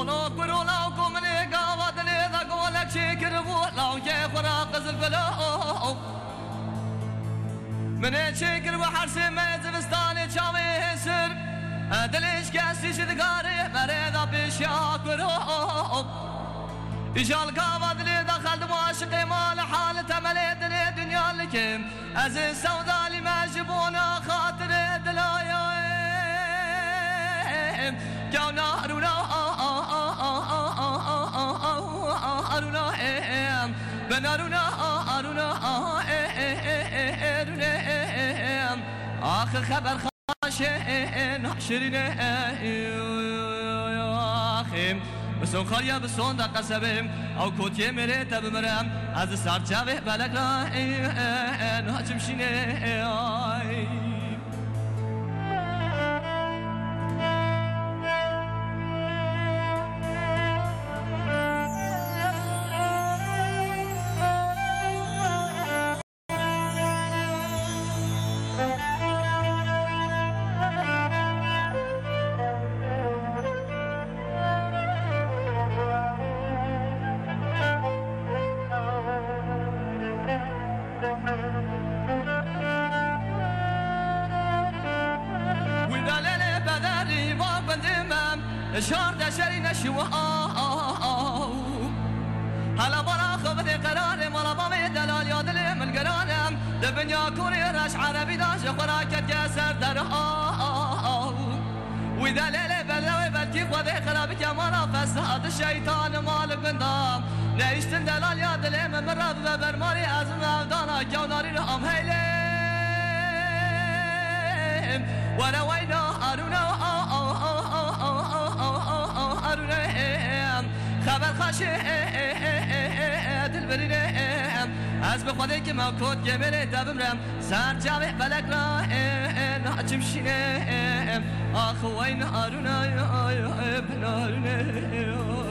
صلو كرولا وكمني قاوة لذا قولك شكر بولا يخورا قزل بلاو من شكر وحرسي ميزبستاني شاوي سر دلش كاسي شدقاري مريضا بشاكرو إجال قاوة لذا خلد معاشقي مال حالة مليد دنيا لكم أزي سودالي ما جبونا خاطر دلايا كونا أرونا أرونا بنارونا أرونا آخر خبر خاشين حشرنا آخر بسون خاريا بسون دا قسبم او كوتي مري تبمرم از سر جوه بلک را ناچم شینه شهر دشري نشوه هلا برا خبث قرار مالا بامي دلال يادلي من قرانم دبنيا كوري رش عربي داش خراكت ياسر درها وإذا ليلة بلوي بلكي خذي خرابك يا مالا فساد الشيطان مالك قندام نيشتن دلال يادلي من رب برماري أزم أودانا كوناري رقم هيلم وروينا أرونا خبر خاشي دل برينم از بخوادي که ما کود گمره دبمرم سر جوه بلک را ناچم شینم آخوین آرونا بنارونه